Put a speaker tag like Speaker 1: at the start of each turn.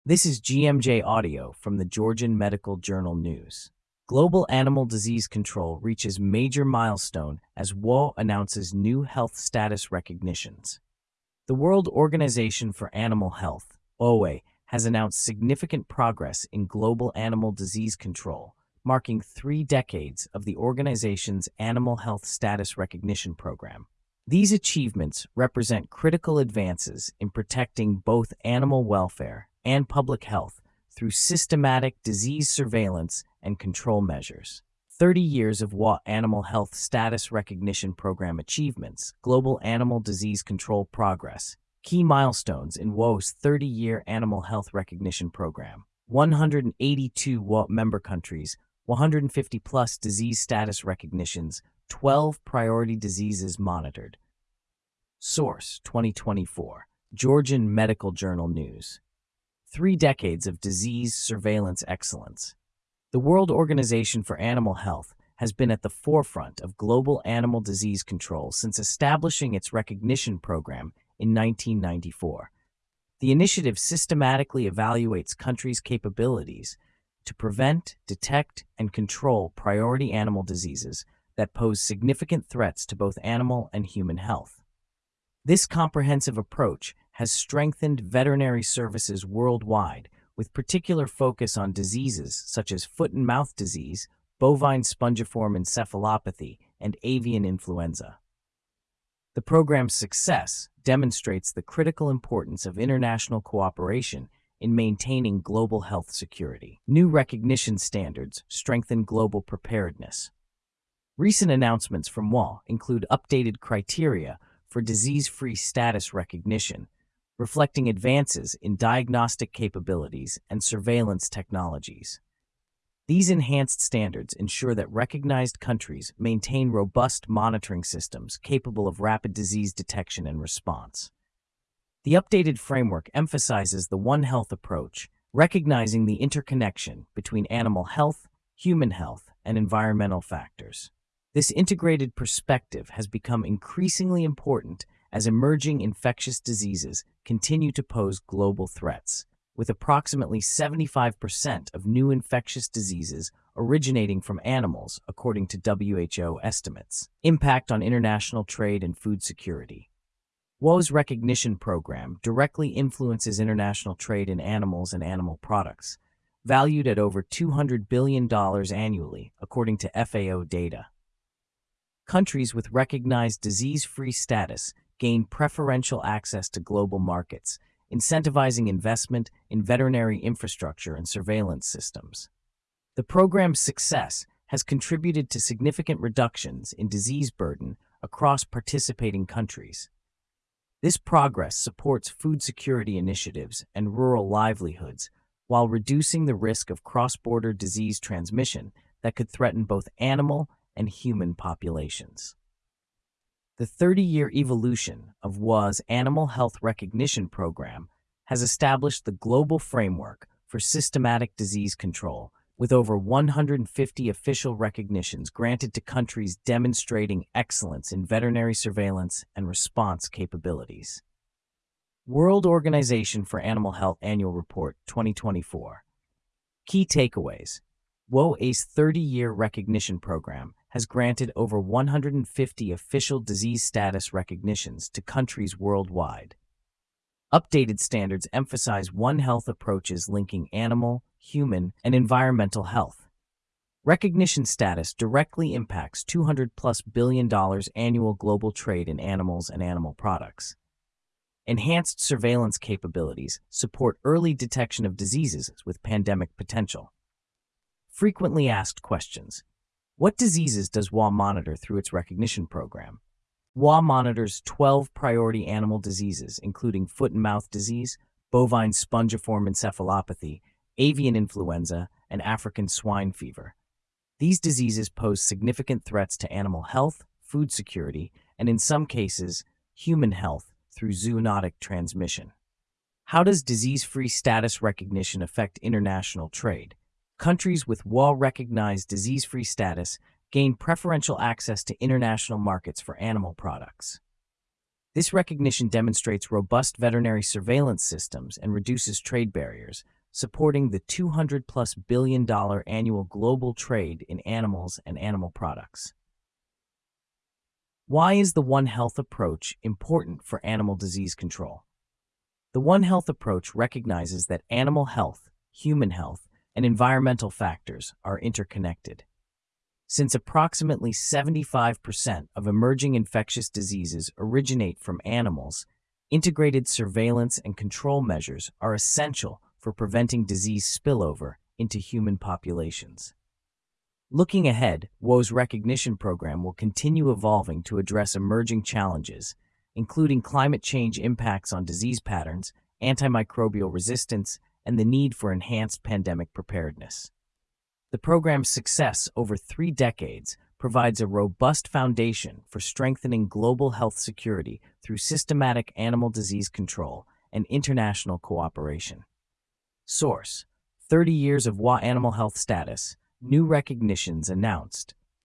Speaker 1: This is GMJ Audio from the Georgian Medical Journal News. Global animal disease control reaches major milestone as WHO announces new health status recognitions. The World Organization for Animal Health, OA, has announced significant progress in global animal disease control, marking 3 decades of the organization's Animal Health Status Recognition Program. These achievements represent critical advances in protecting both animal welfare and public health through systematic disease surveillance and control measures. 30 years of WHO Animal Health Status Recognition Program achievements, global animal disease control progress, key milestones in WHO's 30-year Animal Health Recognition Program. 182 WHO member countries, 150-plus disease status recognitions, 12 priority diseases monitored. Source: 2024. Georgian Medical Journal News. 3 decades of disease surveillance excellence. The World Organization for Animal Health has been at the forefront of global animal disease control since establishing its recognition program in 1994. The initiative systematically evaluates countries' capabilities to prevent, detect, and control priority animal diseases that pose significant threats to both animal and human health. This comprehensive approach has strengthened veterinary services worldwide, with particular focus on diseases such as foot and mouth disease, bovine spongiform encephalopathy, and avian influenza. The program's success demonstrates the critical importance of international cooperation in maintaining global health security. New recognition standards strengthen global preparedness. Recent announcements from WHO include updated criteria for disease-free status recognition, reflecting advances in diagnostic capabilities and surveillance technologies. These enhanced standards ensure that recognized countries maintain robust monitoring systems capable of rapid disease detection and response. The updated framework emphasizes the One Health approach, recognizing the interconnection between animal health, human health, and environmental factors. This integrated perspective has become increasingly important as emerging infectious diseases continue to pose global threats, with approximately 75% of new infectious diseases originating from animals, according to WHO estimates. Impact on international trade and food security. WHO's recognition program directly influences international trade in animals and animal products, valued at over $200 billion annually, according to FAO data. Countries with recognized disease-free status gain preferential access to global markets, incentivizing investment in veterinary infrastructure and surveillance systems. The program's success has contributed to significant reductions in disease burden across participating countries. This progress supports food security initiatives and rural livelihoods, while reducing the risk of cross-border disease transmission that could threaten both animal and human populations. The 30-year evolution of WHO's Animal Health Recognition Program has established the global framework for systematic disease control, with over 150 official recognitions granted to countries demonstrating excellence in veterinary surveillance and response capabilities. World Organization for Animal Health Annual Report 2024. Key takeaways. WHO's 30-year recognition program has granted over 150 official disease status recognitions to countries worldwide. Updated standards emphasize One Health approaches linking animal, human, and environmental health. Recognition status directly impacts $200+ billion annual global trade in animals and animal products. Enhanced surveillance capabilities support early detection of diseases with pandemic potential. Frequently asked questions. What diseases does WHO monitor through its recognition program? WHO monitors 12 priority animal diseases, including foot and mouth disease, bovine spongiform encephalopathy, avian influenza, and African swine fever. These diseases pose significant threats to animal health, food security, and in some cases, human health through zoonotic transmission. How does disease-free status recognition affect international trade? Countries with WHO-recognized disease-free status gain preferential access to international markets for animal products. This recognition demonstrates robust veterinary surveillance systems and reduces trade barriers, supporting the $200+ billion annual global trade in animals and animal products. Why is the One Health approach important for animal disease control? The One Health approach recognizes that animal health, human health, and environmental factors are interconnected. Since approximately 75% of emerging infectious diseases originate from animals, integrated surveillance and control measures are essential for preventing disease spillover into human populations. Looking ahead, WO's recognition program will continue evolving to address emerging challenges, including climate change impacts on disease patterns, antimicrobial resistance, and the need for enhanced pandemic preparedness. The program's success over 3 decades provides a robust foundation for strengthening global health security through systematic animal disease control and international cooperation. Source: 30 years of WA Animal Health Status, new recognitions announced.